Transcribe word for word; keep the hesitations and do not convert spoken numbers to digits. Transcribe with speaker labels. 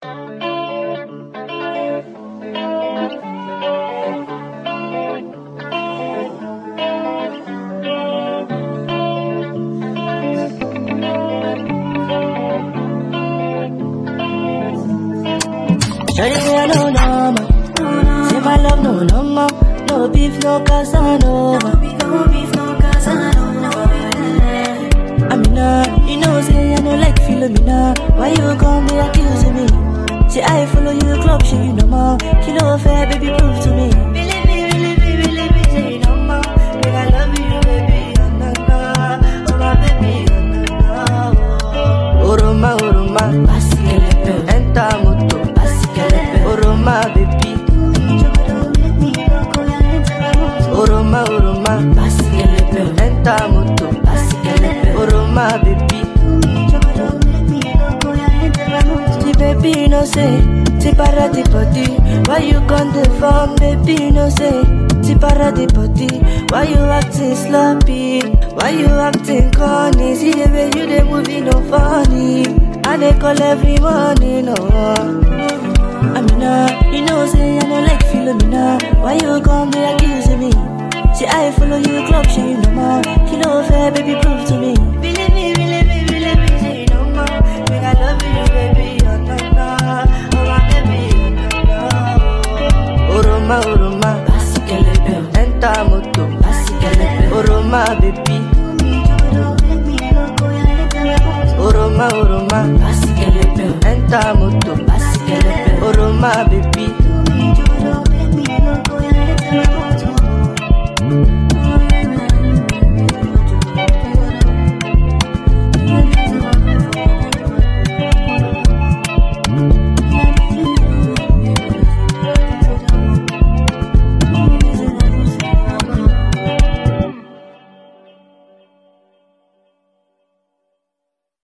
Speaker 1: Shawty say I know no more. Say my love no no more. No beef, no Casanova.
Speaker 2: No beef, no Casanova.
Speaker 1: I mean, uh, you know, say I know like Philomena. Why you come here accusing me? Say I follow you club, shit you no more. Kilo fair, baby, prove to me.
Speaker 2: Believe me, believe me, believe me, say you no more. Make I love you, baby, oh no no. Oh my baby, oh no no.
Speaker 1: Oroma, Oroma,
Speaker 2: Basikelepe,
Speaker 1: enter moto.
Speaker 2: basikelepe.
Speaker 1: Oroma, baby. Oroma, Oroma,
Speaker 2: Basikelepe,
Speaker 1: enter moto.
Speaker 2: basikelepe.
Speaker 1: Oroma, baby. The baby no say, the para the body. Why you come the phone, baby no say, the para the body. Why you acting sloppy? Why you acting corny? See the way you dey moving no funny. I dey call every morning, no. I mean, uh, you know say I know like Philomena. Why you come be accusing me? See I follow you club, shit you no more. Kilo fair, baby, prove to me.
Speaker 2: Believe me, believe me, believe me, say you no more. Make I love you, baby, oh no no. Oh my baby, oh no no.
Speaker 1: Oroma, Oroma,
Speaker 2: Basikelepe,
Speaker 1: enter moto.
Speaker 2: basikelepe.
Speaker 1: Oroma, baby. Oroma, Oroma,
Speaker 2: Basikelepe,
Speaker 1: enter moto.
Speaker 2: basikelepe.
Speaker 1: Oroma, baby.
Speaker 2: Baby,